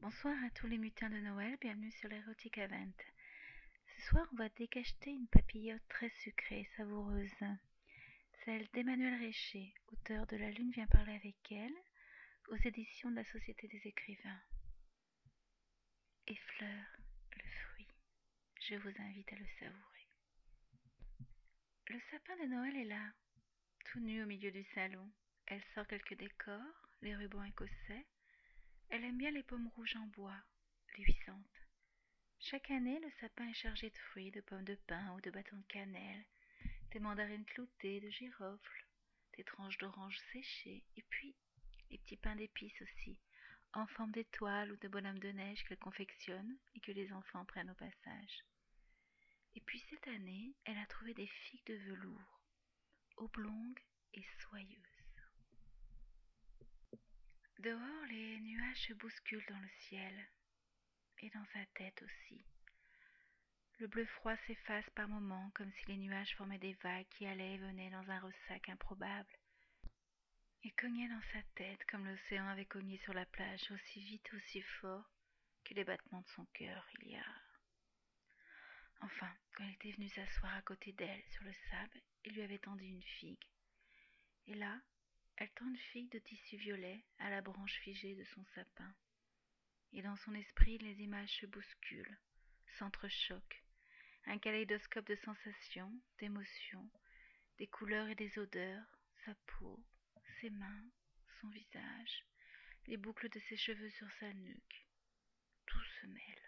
Bonsoir à tous les mutins de Noël, bienvenue sur l'Erotic Event. Ce soir, on va décacheter une papillote très sucrée et savoureuse. Celle d'Emmanuel Réché, auteur de La Lune vient parler avec elle, aux éditions de la Société des écrivains. Effleure le fruit. Je vous invite à le savourer. Le sapin de Noël est là, tout nu au milieu du salon. Elle sort quelques décors, les rubans écossais. Elle aime bien les pommes rouges en bois, luisantes. Chaque année, le sapin est chargé de fruits, de pommes de pin ou de bâtons de cannelle, des mandarines cloutées, de girofles, des tranches d'oranges séchées, et puis les petits pains d'épices aussi, en forme d'étoiles ou de bonhommes de neige qu'elle confectionne et que les enfants prennent au passage. Et puis cette année, elle a trouvé des figues de velours, oblongues et soyeuses. Dehors, les nuages se bousculent dans le ciel, et dans sa tête aussi. Le bleu froid s'efface par moments, comme si les nuages formaient des vagues qui allaient et venaient dans un ressac improbable, et cognaient dans sa tête comme l'océan avait cogné sur la plage, aussi vite et aussi fort que les battements de son cœur il y a. Enfin, quand il était venu s'asseoir à côté d'elle sur le sable, il lui avait tendu une figue. Et là, elle tend une figue de tissu violet à la branche figée de son sapin. Et dans son esprit, les images se bousculent, s'entrechoquent, un kaléidoscope de sensations, d'émotions, des couleurs et des odeurs, sa peau, ses mains, son visage, les boucles de ses cheveux sur sa nuque. Tout se mêle.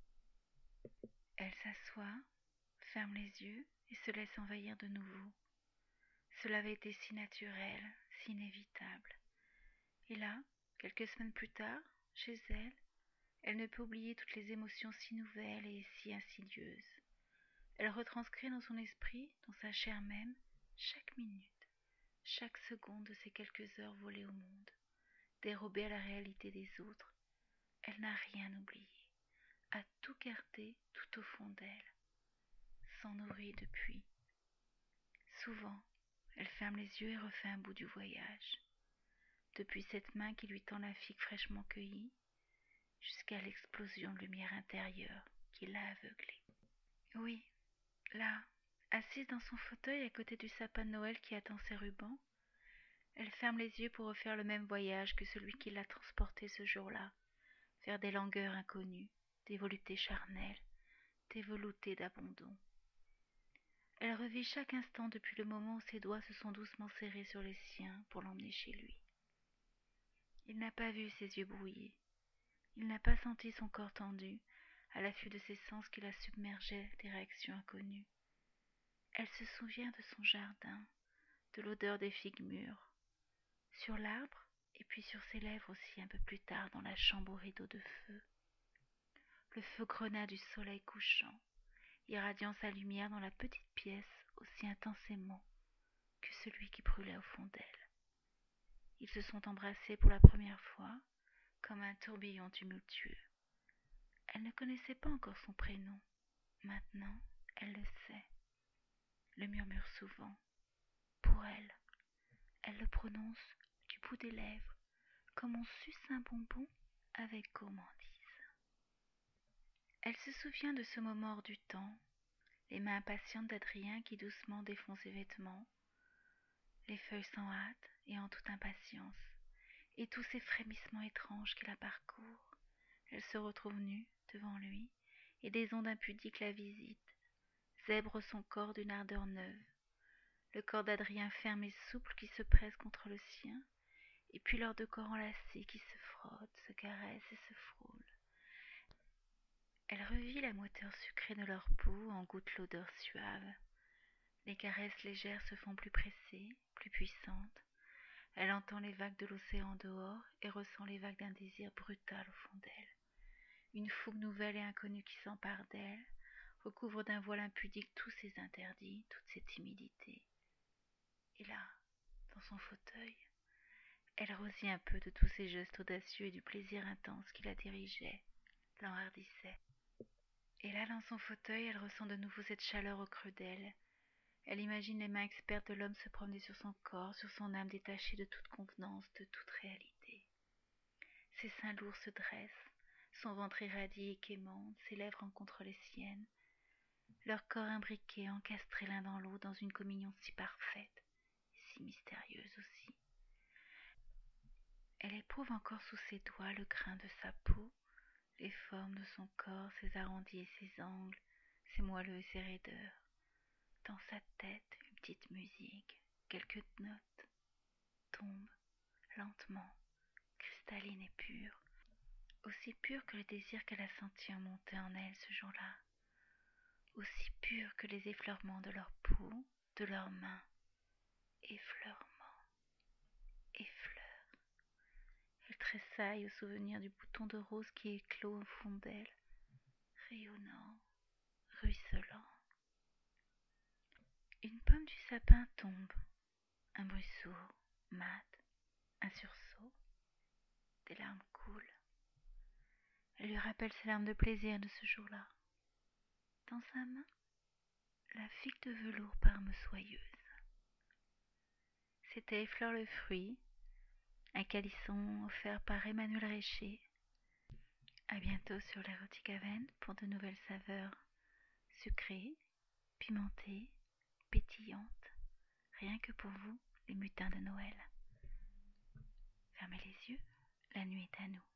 Elle s'assoit, ferme les yeux et se laisse envahir de nouveau. Cela avait été si naturel, si inévitable. Et là, quelques semaines plus tard, chez elle, elle ne peut oublier toutes les émotions si nouvelles et si insidieuses. Elle retranscrit dans son esprit, dans sa chair même, chaque minute, chaque seconde de ces quelques heures volées au monde, dérobées à la réalité des autres. Elle n'a rien oublié, a tout gardé tout au fond d'elle, s'en nourrit depuis. Souvent, elle ferme les yeux et refait un bout du voyage, depuis cette main qui lui tend la figue fraîchement cueillie, jusqu'à l'explosion de lumière intérieure qui l'a aveuglée. Oui, là, assise dans son fauteuil à côté du sapin de Noël qui attend ses rubans, elle ferme les yeux pour refaire le même voyage que celui qui l'a transportée ce jour-là, vers des langueurs inconnues, des voluptés charnelles, des veloutés d'abandon. Elle revit chaque instant depuis le moment où ses doigts se sont doucement serrés sur les siens pour l'emmener chez lui. Il n'a pas vu ses yeux brouillés, il n'a pas senti son corps tendu, à l'affût de ses sens qui la submergeaient des réactions inconnues. Elle se souvient de son jardin, de l'odeur des figues mûres, sur l'arbre, et puis sur ses lèvres aussi un peu plus tard dans la chambre aux rideaux de feu. Le feu grenat du soleil couchant, irradiant sa lumière dans la petite pièce aussi intensément que celui qui brûlait au fond d'elle. Ils se sont embrassés pour la première fois, comme un tourbillon tumultueux. Elle ne connaissait pas encore son prénom. Maintenant, elle le sait, le murmure souvent. Pour elle, elle le prononce du bout des lèvres, comme on suce un bonbon avec gourmandise. Elle se souvient de ce moment hors du temps, les mains impatientes d'Adrien qui doucement défont ses vêtements, les feuilles sans hâte et en toute impatience, et tous ces frémissements étranges qui la parcourent. Elle se retrouve nue devant lui, et des ondes impudiques la visitent, zèbrent son corps d'une ardeur neuve, le corps d'Adrien ferme et souple qui se presse contre le sien, et puis leurs deux corps enlacés qui se frottent, se caressent et se frôlent. Elle revit la moiteur sucrée de leur peau, en goûte l'odeur suave. Les caresses légères se font plus pressées, plus puissantes. Elle entend les vagues de l'océan dehors et ressent les vagues d'un désir brutal au fond d'elle. Une fougue nouvelle et inconnue qui s'empare d'elle, recouvre d'un voile impudique tous ses interdits, toute ses timidités. Et là, dans son fauteuil, elle rosit un peu de tous ces gestes audacieux et du plaisir intense qui la dirigeait, l'enhardissait. Et là, dans son fauteuil, elle ressent de nouveau cette chaleur au creux d'elle. Elle imagine les mains expertes de l'homme se promener sur son corps, sur son âme détachée de toute convenance, de toute réalité. Ses seins lourds se dressent, Son ventre irradie et quémante, ses lèvres rencontrent les siennes, leurs corps imbriqués, encastrés l'un dans l'autre dans une communion si parfaite, si mystérieuse aussi. Elle éprouve encore sous ses doigts le grain de sa peau, les formes de son corps, ses arrondis et ses angles, ses moelleux et ses raideurs. Dans sa tête, une petite musique, quelques notes tombent lentement, cristallines et pures, aussi pures que le désir qu'elle a senti en monter en elle ce jour-là, aussi pures que les effleurements de leur peau, de leurs mains, effleurements, effleurent. Elle tressaille au souvenir du bouton de rose qui éclot au fond d'elle, rayonnant, ruisselant. Une pomme du sapin tombe, un bruit sourd, mat, un sursaut, des larmes coulent. Elle lui rappelle ses larmes de plaisir de ce jour-là. Dans sa main, la figue de velours parme soyeuse. C'était Effleure le fruit, un calisson offert par Emmanuel Réché. À bientôt sur l'Erotic Haven pour de nouvelles saveurs sucrées, pimentées, pétillantes, rien que pour vous, les mutins de Noël. Fermez les yeux, la nuit est à nous.